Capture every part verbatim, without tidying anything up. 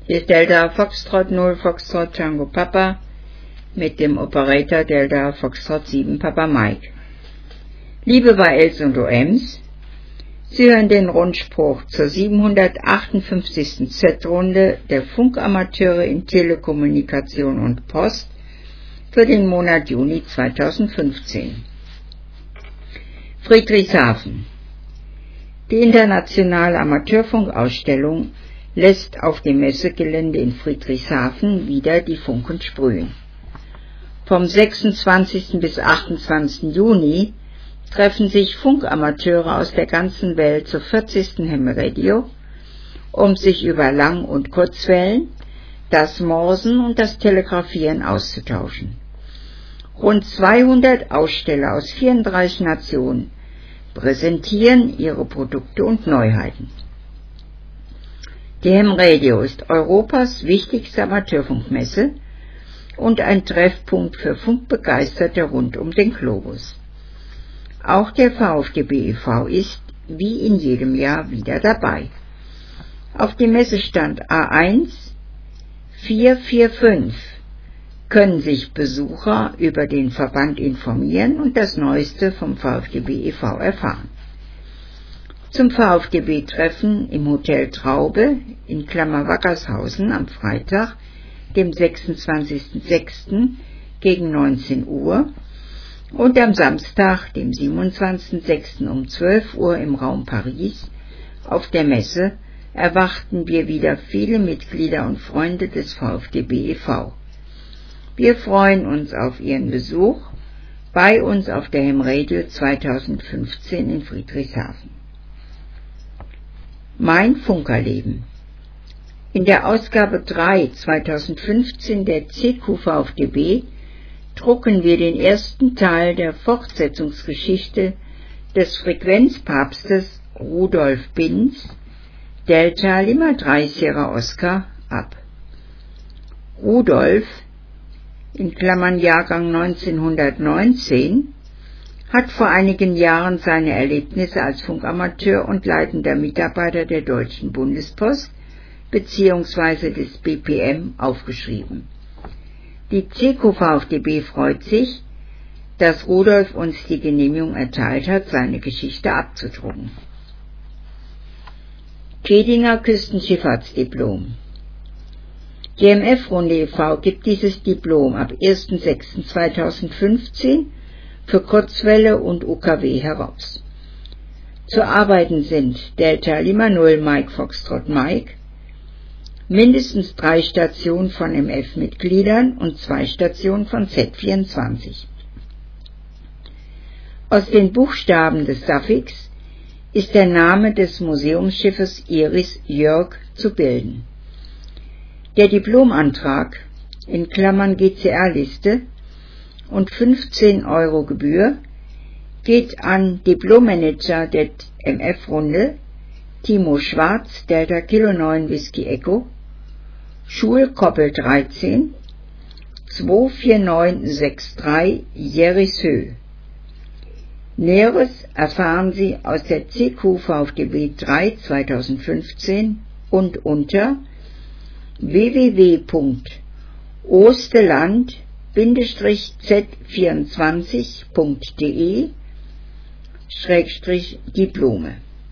Hier ist Delta Foxtrot null Foxtrot Tango Papa mit dem Operator Delta Foxtrot sieben Papa Mike. Liebe Y Ls und O Ms, Sie hören den Rundspruch zur siebenhundertachtundfünfzigsten Z-Runde der Funkamateure in Telekommunikation und Post für den Monat Juni zweitausendfünfzehn. Friedrichshafen. Die internationale Amateurfunkausstellung lässt auf dem Messegelände in Friedrichshafen wieder die Funken sprühen. Vom sechsundzwanzigsten bis achtundzwanzigsten Juni treffen sich Funkamateure aus der ganzen Welt zur vierzigsten Ham Radio, um sich über Lang- und Kurzwellen, das Morsen und das Telegrafieren auszutauschen. Rund zweihundert Aussteller aus vierunddreißig Nationen präsentieren ihre Produkte und Neuheiten. Die Ham Radio ist Europas wichtigste Amateurfunkmesse und ein Treffpunkt für Funkbegeisterte rund um den Globus. Auch der VfDB e V ist, wie in jedem Jahr, wieder dabei. Auf dem Messestand A eins vier vier fünf können sich Besucher über den Verband informieren und das Neueste vom VfDB e V erfahren. Zum VfDB-Treffen im Hotel Traube in Klammer-Wackershausen am Freitag, dem sechsundzwanzigsten sechsten gegen neunzehn Uhr und am Samstag, dem siebenundzwanzigsten sechsten um zwölf Uhr im Raum Paris auf der Messe erwarten wir wieder viele Mitglieder und Freunde des VfDB e V. Wir freuen uns auf Ihren Besuch bei uns auf der Ham Radio zweitausendfünfzehn in Friedrichshafen. Mein Funkerleben. In der Ausgabe drei zweitausendfünfzehn der C Q VfDB drucken wir den ersten Teil der Fortsetzungsgeschichte des Frequenzpapstes Rudolf Binz, Delta Lima drei Sierra Oscar, ab. Rudolf, in Klammern Jahrgang neunzehnhundertneunzehn, hat vor einigen Jahren seine Erlebnisse als Funkamateur und leitender Mitarbeiter der Deutschen Bundespost bzw. des B P M aufgeschrieben. Die C Q VfDB freut sich, dass Rudolf uns die Genehmigung erteilt hat, seine Geschichte abzudrucken. Kedinger Küstenschifffahrtsdiplom. Die M F-Runde e V gibt dieses Diplom ab ersten sechsten zweitausendfünfzehn für Kurzwelle und U K W heraus. Zu arbeiten sind Delta Lima null Mike Foxtrot Mike, mindestens drei Stationen von M F-Mitgliedern und zwei Stationen von Z vierundzwanzig. Aus den Buchstaben des Suffix ist der Name des Museumsschiffes Iris Jörg zu bilden. Der Diplomantrag, in Klammern G C R-Liste, und fünfzehn Euro Gebühr geht an Diplommanager der M F-Runde, Timo Schwarz, Delta Kilo neun Whisky Echo, Schulkoppel dreizehn, zwei vier neun sechs drei Jerishö. Näheres erfahren Sie aus der C Q VfDB drei zweitausendfünfzehn und unter w w w punkt osteland Z vierundzwanzig punkt de Schrägstrich Diplome.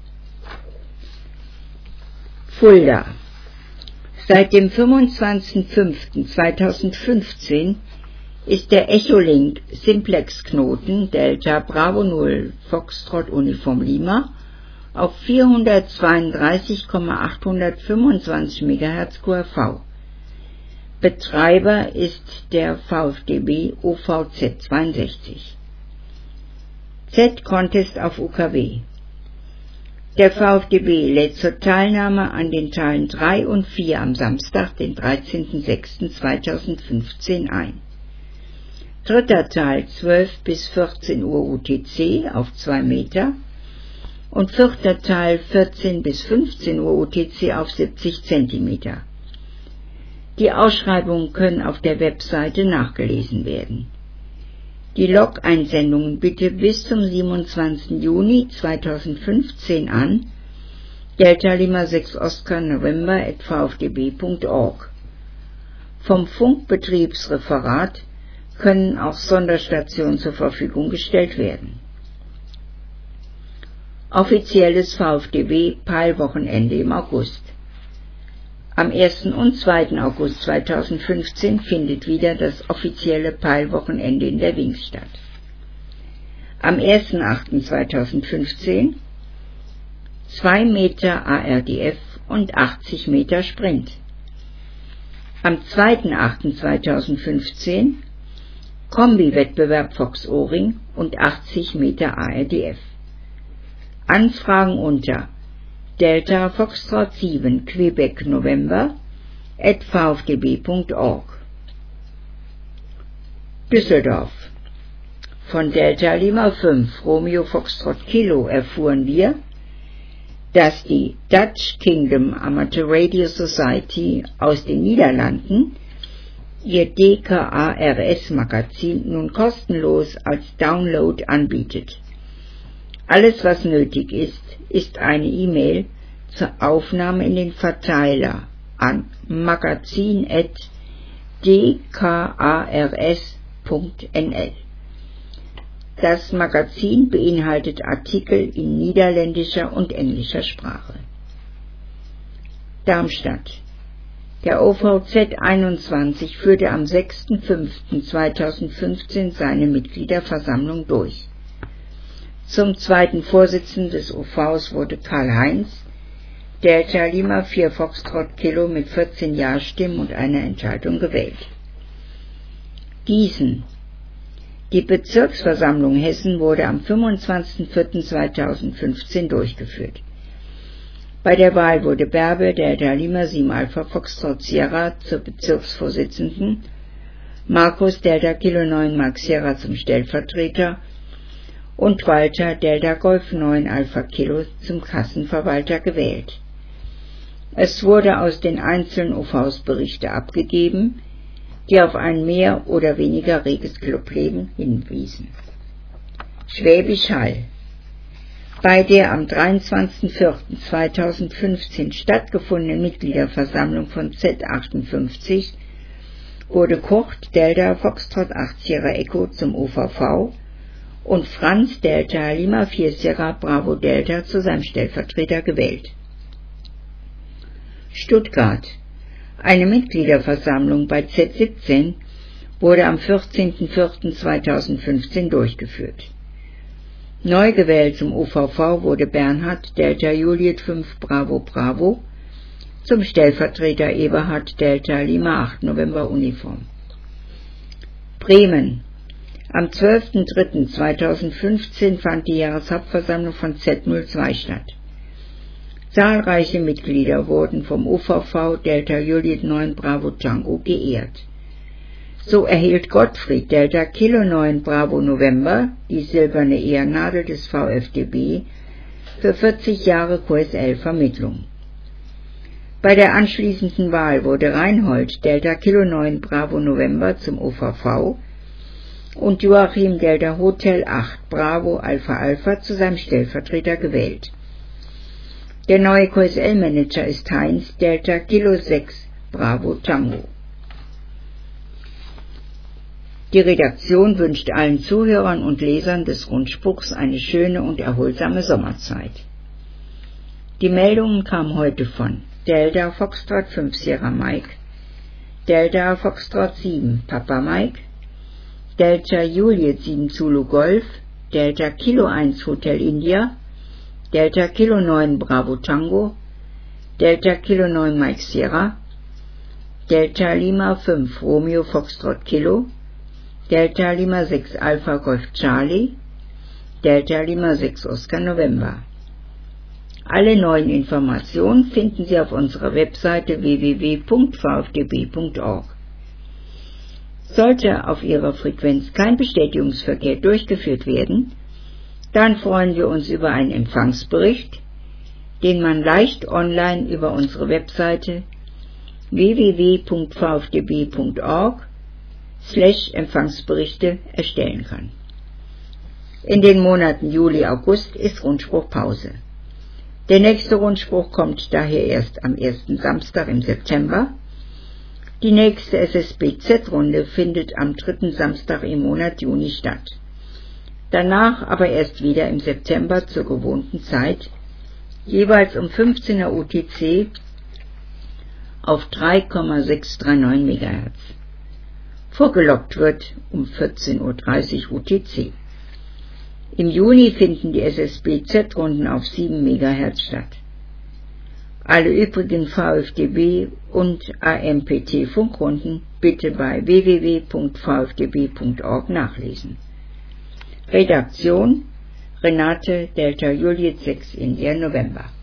Fulda. Seit dem fünfundzwanzigsten fünften zweitausendfünfzehn ist der Echolink Simplex Knoten Delta Bravo null Foxtrot Uniform Lima auf vierhundertzweiunddreißig Komma achthundertfünfundzwanzig Megahertz Q R V. Betreiber ist der VfDB O V Z zweiundsechzig. Z-Contest auf U K W. Der VfDB lädt zur Teilnahme an den Teilen drei und vier am Samstag, den dreizehnten sechsten zweitausendfünfzehn ein. Dritter Teil zwölf bis vierzehn Uhr U T C auf zwei Meter und vierter Teil vierzehn bis fünfzehn Uhr U T C auf siebzig Zentimeter. Die Ausschreibungen können auf der Webseite nachgelesen werden. Die Log-Einsendungen bitte bis zum siebenundzwanzigsten Juni zweitausendfünfzehn an Delta Lima sechs Oscar November at v f d b punkt org. Vom Funkbetriebsreferat können auch Sonderstationen zur Verfügung gestellt werden. Offizielles V f D B-Peilwochenende im August. Am ersten und zweiten August zweitausendfünfzehn findet wieder das offizielle Peilwochenende in der Wings statt. Am ersten achten zweitausendfünfzehn zwei Meter A R D F und achtzig Meter Sprint. Am zweiten achten zweitausendfünfzehn Kombi-Wettbewerb Fox-Ohrring und achtzig Meter A R D F. Anfragen unter Delta Foxtrot sieben Quebec November at v f d b punkt org. Düsseldorf. Von Delta Lima fünf Romeo Foxtrot Kilo erfuhren wir, dass die Dutch Kingdom Amateur Radio Society aus den Niederlanden ihr D K A R S-Magazin nun kostenlos als Download anbietet. Alles, was nötig ist, ist eine E-Mail zur Aufnahme in den Verteiler an magazin at d k a r s punkt n l. Das Magazin beinhaltet Artikel in niederländischer und englischer Sprache. Darmstadt. Der O V Z einundzwanzig führte am sechsten fünften zweitausendfünfzehn seine Mitgliederversammlung durch. Zum zweiten Vorsitzenden des O Vs wurde Karl-Heinz, Delta Lima vier Foxtrot Kilo mit vierzehn Ja-Stimmen und einer Enthaltung gewählt. Gießen. Die Bezirksversammlung Hessen wurde am fünfundzwanzigsten vierten zweitausendfünfzehn durchgeführt. Bei der Wahl wurde Berbe, Delta Lima sieben Alpha Foxtrot Sierra zur Bezirksvorsitzenden, Markus Delta Kilo neun Mark Sierra zum Stellvertreter und Walter Delta Golf neun Alpha Kilo zum Kassenverwalter gewählt. Es wurde aus den einzelnen O Vs Berichte abgegeben, die auf ein mehr oder weniger reges Clubleben hinwiesen. Schwäbisch Hall. Bei der am dreiundzwanzigsten vierten zweitausendfünfzehn stattgefundenen Mitgliederversammlung von Z achtundfünfzig wurde Kurt Delta Foxtrot acht Sierra Echo zum O V V und Franz Delta Lima vier Sierra Bravo Delta zu seinem Stellvertreter gewählt. Stuttgart. Eine Mitgliederversammlung bei Z siebzehn wurde am vierzehnten vierten zweitausendfünfzehn durchgeführt. Neu gewählt zum O V V wurde Bernhard Delta Juliet fünf Bravo Bravo zum Stellvertreter Eberhard Delta Lima acht November Uniform. Bremen. Am zwölften dritten zweitausendfünfzehn fand die Jahreshauptversammlung von Z null zwei statt. Zahlreiche Mitglieder wurden vom O V V Delta Juliet neun Bravo Tango geehrt. So erhielt Gottfried Delta Kilo neun Bravo November die silberne Ehrennadel des V f D B für vierzig Jahre Q S L-Vermittlung. Bei der anschließenden Wahl wurde Reinhold Delta Kilo neun Bravo November zum O V V und Joachim Delta Hotel acht Bravo Alpha Alpha zu seinem Stellvertreter gewählt. Der neue Q S L-Manager ist Heinz Delta Kilo sechs Bravo Tango. Die Redaktion wünscht allen Zuhörern und Lesern des Rundspruchs eine schöne und erholsame Sommerzeit. Die Meldungen kamen heute von Delta Foxtrot fünf Sierra Mike, Delta Foxtrot sieben Papa Mike, Delta Juliet sieben Zulu Golf, Delta Kilo eins Hotel India, Delta Kilo neun Bravo Tango, Delta Kilo neun Mike Sierra, Delta Lima fünf Romeo Foxtrot Kilo, Delta Lima sechs Alpha Golf Charlie, Delta Lima sechs Oscar November. Alle neuen Informationen finden Sie auf unserer Webseite w w w punkt v f d b punkt org. Sollte auf Ihrer Frequenz kein Bestätigungsverkehr durchgeführt werden, dann freuen wir uns über einen Empfangsbericht, den man leicht online über unsere Webseite w w w punkt v f d b punkt org slash Empfangsberichte erstellen kann. In den Monaten Juli, August ist Rundspruch Pause. Der nächste Rundspruch kommt daher erst am ersten Samstag im September. Die nächste S S B Z-Runde findet am dritten Samstag im Monat Juni statt. Danach aber erst wieder im September zur gewohnten Zeit, jeweils um fünfzehn Uhr U T C auf drei Komma sechs drei neun Megahertz. Vorgelockt wird um vierzehn Uhr dreißig U T C. Im Juni finden die S S B Z-Runden auf sieben Megahertz statt. Alle übrigen V F D B und A M P T-Funkrunden bitte bei w w w punkt v f d b punkt org nachlesen. Redaktion Renate Delta Juliet sechs India November.